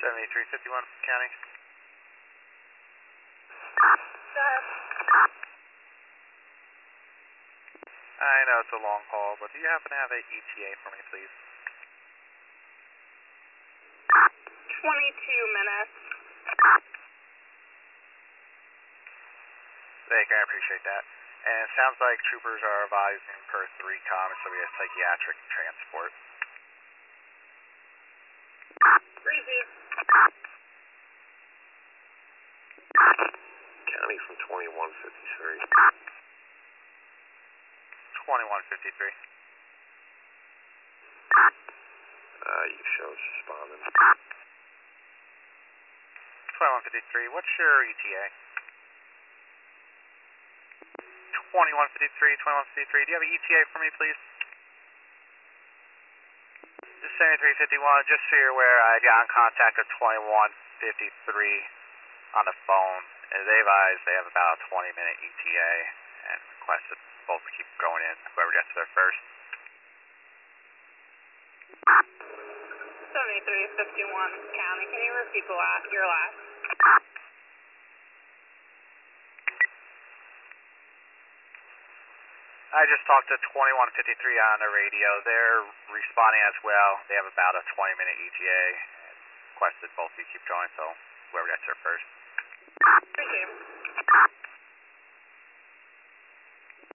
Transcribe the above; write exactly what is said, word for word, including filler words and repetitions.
seventy-three fifty-one, county. I know it's a long haul, but do you happen to have a E T A for me, please? twenty-two minutes. Thank you, I appreciate that. And it sounds like troopers are advising per three com, so we have psychiatric transport. Receive. County from twenty-one fifty-three. twenty-one fifty-three. Uh, you show us responding. twenty-one fifty-three, what's your E T A? twenty-one fifty-three, twenty-one fifty-three, do you have an E T A for me, please? seventy-three fifty-one, just so you're aware, I got in contact with twenty-one fifty-three on the phone, and they advise they have about a twenty minute E T A and requested both to keep going in, whoever gets there first. seventy-three fifty-one, county, can you repeat the last, your last? I just talked to twenty-one fifty-three on the radio. They're responding as well. They have about a twenty minute E T A. Requested both of you keep going, so whoever gets there first. Appreciate it.